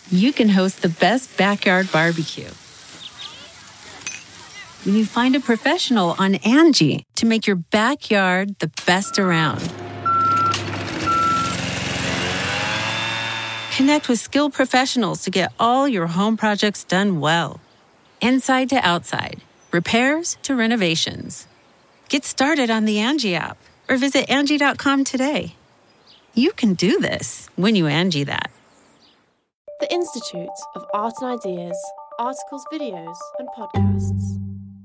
you can host the best backyard barbecue. When you find a professional on Angie to make your backyard the best around. Connect with skilled professionals to get all your home projects done well. Inside to outside, repairs to renovations. Get started on the Angie app or visit Angie.com today. You can do this when you Angie that. The Institute of Art and Ideas, articles, videos, and podcasts.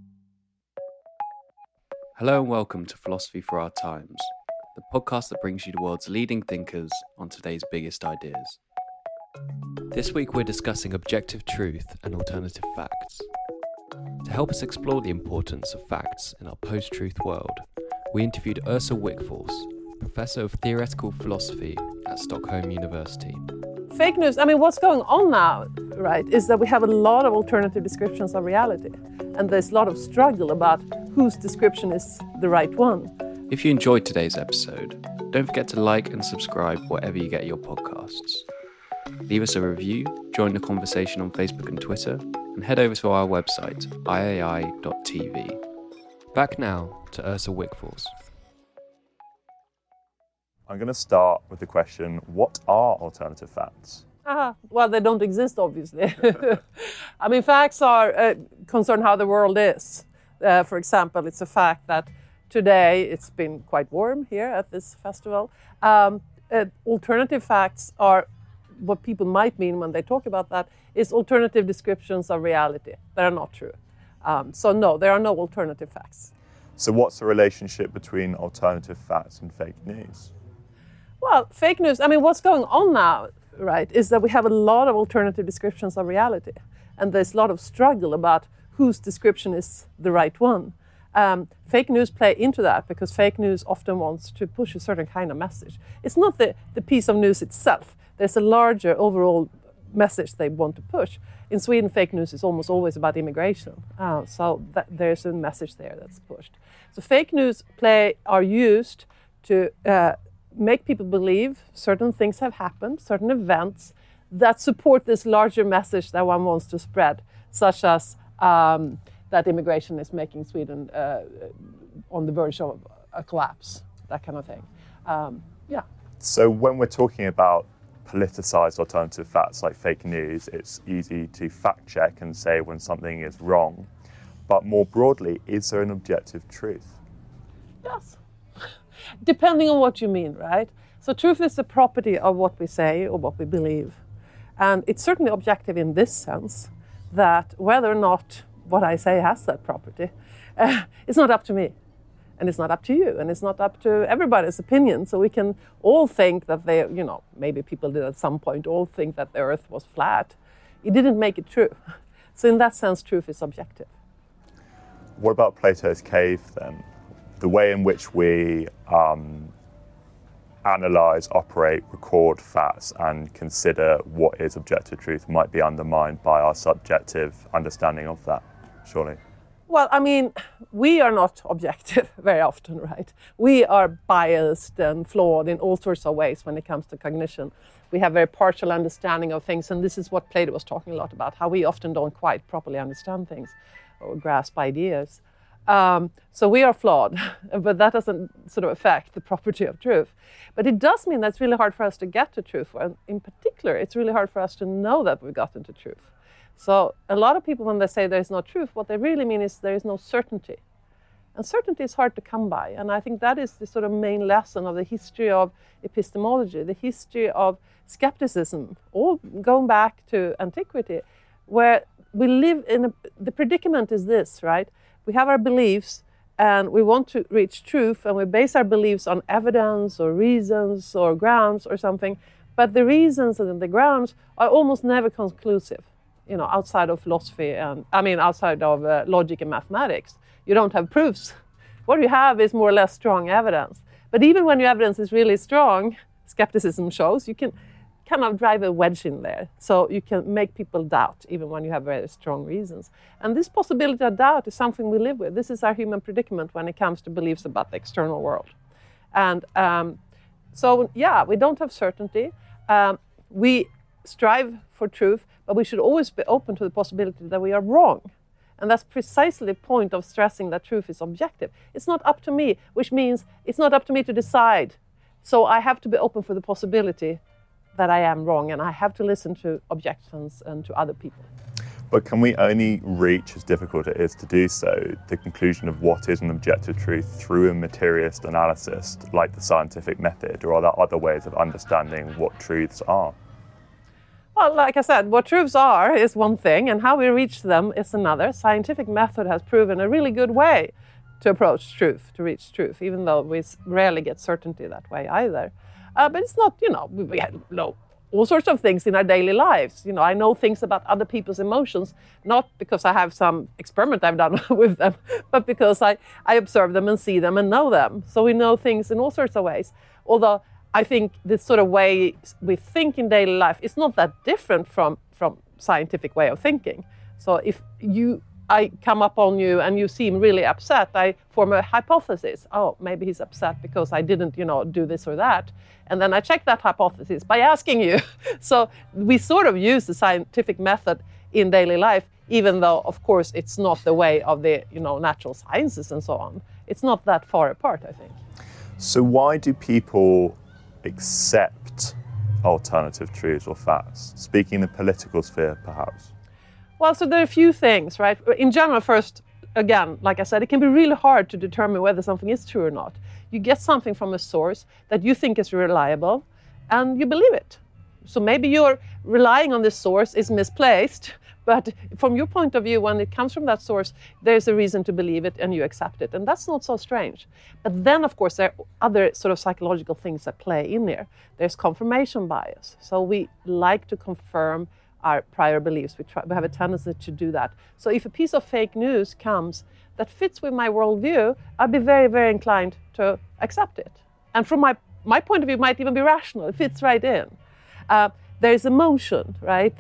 Hello and welcome to Philosophy for Our Times, the podcast that brings you the world's leading thinkers on today's biggest ideas. This week we're discussing objective truth and alternative facts. To help us explore the importance of facts in our post-truth world, we interviewed Åsa Wikforss, Professor of Theoretical Philosophy at Stockholm University. Fake news, what's going on now, right, is that we have a lot of alternative descriptions of reality. And there's a lot of struggle about whose description is the right one. If you enjoyed today's episode, don't forget to like and subscribe wherever you get your podcasts. Leave us a review, join the conversation on Facebook and Twitter, and head over to our website, iai.tv. Back now to Åsa Wikforss. I'm going to start with the question, what are alternative facts? Well, they don't exist, obviously. Facts are concern how the world is. For example, it's a fact that today it's been quite warm here at this festival. Alternative facts are what people might mean when they talk about that is alternative descriptions of reality that are not true. So no, there are no alternative facts. So what's the relationship between alternative facts and fake news? Well, fake news, what's going on now, right, is that we have a lot of alternative descriptions of reality. And there's a lot of struggle about whose description is the right one. Fake news play into that because fake news often wants to push a certain kind of message. It's not the piece of news itself. There's a larger overall message they want to push. In Sweden, fake news is almost always about immigration. There's a message there that's pushed. So fake news are used to make people believe certain things have happened, certain events that support this larger message that one wants to spread, such as that immigration is making Sweden on the verge of a collapse, that kind of thing. So when we're talking about politicized alternative facts like fake news, it's easy to fact check and say when something is wrong. But more broadly, is there an objective truth? Yes. Depending on what you mean, right? So truth is the property of what we say or what we believe. And it's certainly objective in this sense that whether or not what I say has that property, it's not up to me. And it's not up to you. And it's not up to everybody's opinion. So we can all think that maybe people did at some point all think that the earth was flat. It didn't make it true. So in that sense, truth is objective. What about Plato's cave then? The way in which we analyse, operate, record facts and consider what is objective truth might be undermined by our subjective understanding of that, surely. Well, we are not objective very often, right? We are biased and flawed in all sorts of ways when it comes to cognition. We have very partial understanding of things, and this is what Plato was talking a lot about, how we often don't quite properly understand things or grasp ideas. So we are flawed, but that doesn't sort of affect the property of truth. But it does mean that it's really hard for us to get to truth. And in particular, it's really hard for us to know that we've gotten to truth. So a lot of people, when they say there is no truth, what they really mean is there is no certainty. And certainty is hard to come by. And I think that is the sort of main lesson of the history of epistemology, the history of skepticism, all going back to antiquity, where we live in the predicament is this, right? We have our beliefs and we want to reach truth and we base our beliefs on evidence or reasons or grounds or something. But the reasons and the grounds are almost never conclusive, outside of philosophy and, outside of logic and mathematics. You don't have proofs. What you have is more or less strong evidence. But even when your evidence is really strong, skepticism shows, you can kind of drive a wedge in there. So you can make people doubt, even when you have very strong reasons. And this possibility of doubt is something we live with. This is our human predicament when it comes to beliefs about the external world. And we don't have certainty. We strive for truth, but we should always be open to the possibility that we are wrong. And that's precisely the point of stressing that truth is objective. It's not up to me, which means it's not up to me to decide. So I have to be open for the possibility that I am wrong, and I have to listen to objections and to other people. But can we only reach, as difficult it is to do so, the conclusion of what is an objective truth through a materialist analysis like the scientific method, or are there other ways of understanding what truths are? Well, like I said, what truths are is one thing, and how we reach them is another. Scientific method has proven a really good way to approach truth, to reach truth, even though we rarely get certainty that way either. But it's not, we know all sorts of things in our daily lives. I know things about other people's emotions, not because I have some experiment I've done with them, but because I observe them and see them and know them. So we know things in all sorts of ways. Although I think this sort of way we think in daily life is not that different from scientific way of thinking. So if I come up on you and you seem really upset, I form a hypothesis. Oh, maybe he's upset because I didn't, do this or that. And then I check that hypothesis by asking you. So we sort of use the scientific method in daily life, even though, of course, it's not the way of the, natural sciences and so on. It's not that far apart, I think. So why do people accept alternative truths or facts? Speaking in the political sphere, perhaps. Well, so there are a few things, right? In general, first, again, like I said, it can be really hard to determine whether something is true or not. You get something from a source that you think is reliable, and you believe it. So maybe your relying on this source is misplaced, but from your point of view, when it comes from that source, there's a reason to believe it, and you accept it. And that's not so strange. But then, of course, there are other sort of psychological things that play in there. There's confirmation bias. So we like to confirm our prior beliefs. We have a tendency to do that. So if a piece of fake news comes that fits with my worldview, I'd be very, very inclined to accept it. And from my point of view, it might even be rational. It fits right in. There's emotion, right?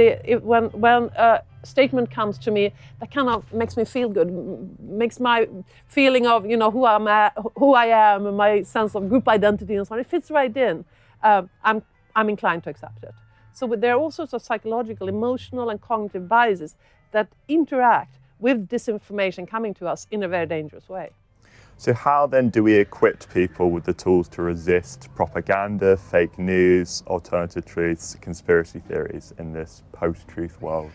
When a statement comes to me that kind of makes me feel good, makes my feeling of who I am, and my sense of group identity and so on, it fits right in. I'm inclined to accept it. So there are all sorts of psychological, emotional, and cognitive biases that interact with disinformation coming to us in a very dangerous way. So how then do we equip people with the tools to resist propaganda, fake news, alternative truths, conspiracy theories in this post-truth world?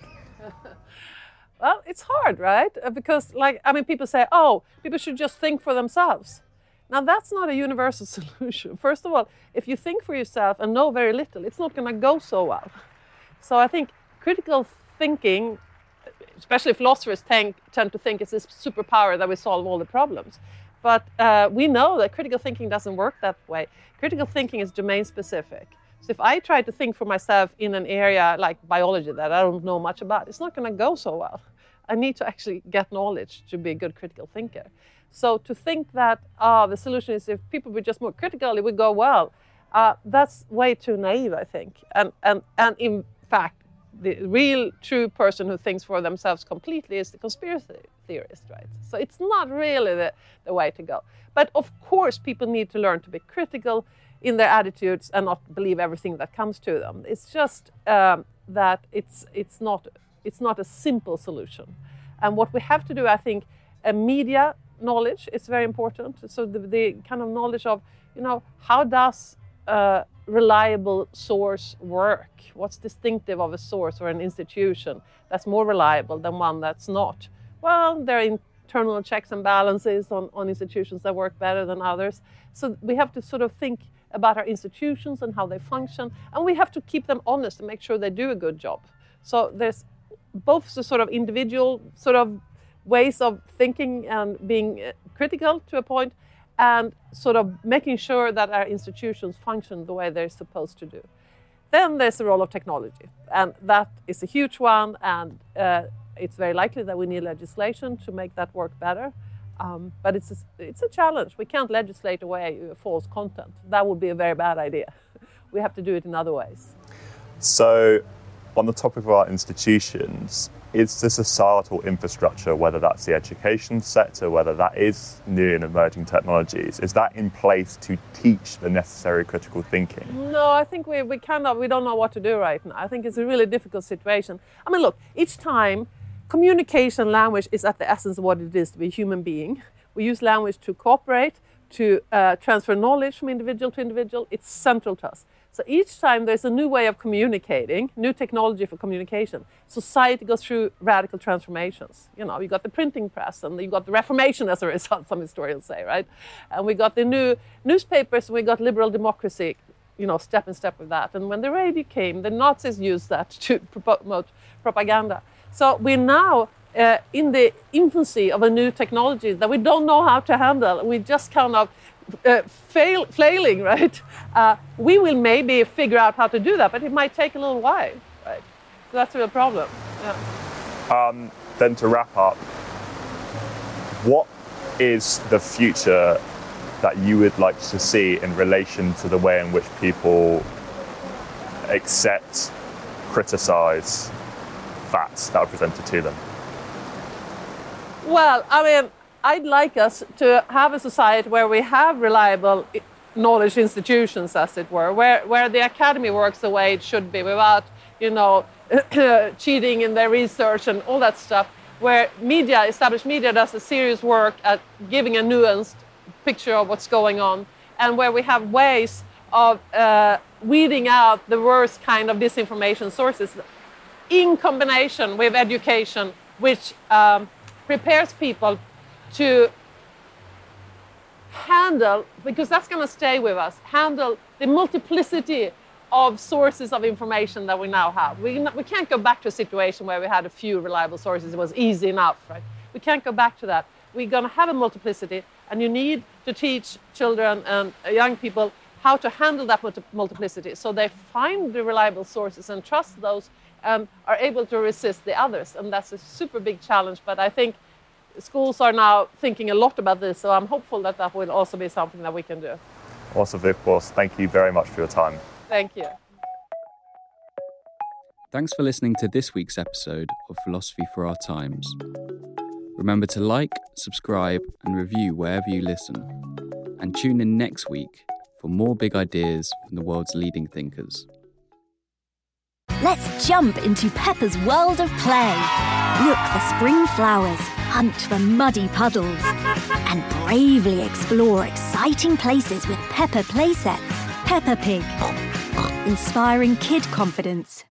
Well, it's hard, right? Because people say, people should just think for themselves. Now, that's not a universal solution. First of all, if you think for yourself and know very little, it's not going to go so well. So I think critical thinking, especially philosophers tend to think it's this superpower that we solve all the problems. But we know that critical thinking doesn't work that way. Critical thinking is domain specific. So if I try to think for myself in an area like biology that I don't know much about, it's not going to go so well. I need to actually get knowledge to be a good critical thinker. So to think that the solution is if people were just more critical, it would go well, that's way too naive, I think. And in fact, the real true person who thinks for themselves completely is the conspiracy theorist, right? So it's not really the way to go. But of course, people need to learn to be critical in their attitudes and not believe everything that comes to them. It's just that it's not a simple solution. And what we have to do, I think, media knowledge is very important. So the kind of knowledge of, how does a reliable source work? What's distinctive of a source or an institution that's more reliable than one that's not? Well, there are internal checks and balances on institutions that work better than others. So we have to sort of think about our institutions and how they function, and we have to keep them honest and make sure they do a good job. So there's both the sort of individual sort of ways of thinking and being critical to a point, and sort of making sure that our institutions function the way they're supposed to do. Then there's the role of technology, and that is a huge one, and it's very likely that we need legislation to make that work better. But it's a challenge. We can't legislate away false content. That would be a very bad idea. We have to do it in other ways. So, on the topic of our institutions, is the societal infrastructure, whether that's the education sector, whether that is new and emerging technologies, is that in place to teach the necessary critical thinking? No, I think we don't know what to do right now. I think it's a really difficult situation. I mean, look, each time communication language is at the essence of what it is to be a human being. We use language to cooperate, to transfer knowledge from individual to individual. It's central to us. So each time there's a new way of communicating, new technology for communication, society goes through radical transformations. You know, you got the printing press and you got the Reformation as a result, some historians say, right? And we got the new newspapers and we got liberal democracy, you know, step in step with that. And when the radio came, the Nazis used that to promote propaganda. So we're now in the infancy of a new technology that we don't know how to handle. We just kind of flailing, right? We will maybe figure out how to do that, but it might take a little while, right? So that's a real problem. Yeah. Then to wrap up, what is the future that you would like to see in relation to the way in which people accept, criticize facts that are presented to them? Well, I mean, I'd like us to have a society where we have reliable knowledge institutions, as it were, where the academy works the way it should be without, you know, cheating in their research and all that stuff, where media, established media, does a serious work at giving a nuanced picture of what's going on, and where we have ways of weeding out the worst kind of disinformation sources in combination with education, which prepares people to handle, because that's going to stay with us, handle the multiplicity of sources of information that we now have. We can't go back to a situation where we had a few reliable sources. It was easy enough, right? We can't go back to that. We're going to have a multiplicity, and you need to teach children and young people how to handle that multiplicity so they find the reliable sources and trust those and are able to resist the others. And that's a super big challenge, but I think schools are now thinking a lot about this, so I'm hopeful that that will also be something that we can do. Åsa Wikborst, thank you very much for your time. Thank you. Thanks for listening to this week's episode of Philosophy for Our Times. Remember to like, subscribe, and review wherever you listen. And tune in next week for more big ideas from the world's leading thinkers. Let's jump into Peppa's world of play. Look for spring flowers, hunt for muddy puddles, and bravely explore exciting places with Peppa playsets. Peppa Pig. Inspiring kid confidence.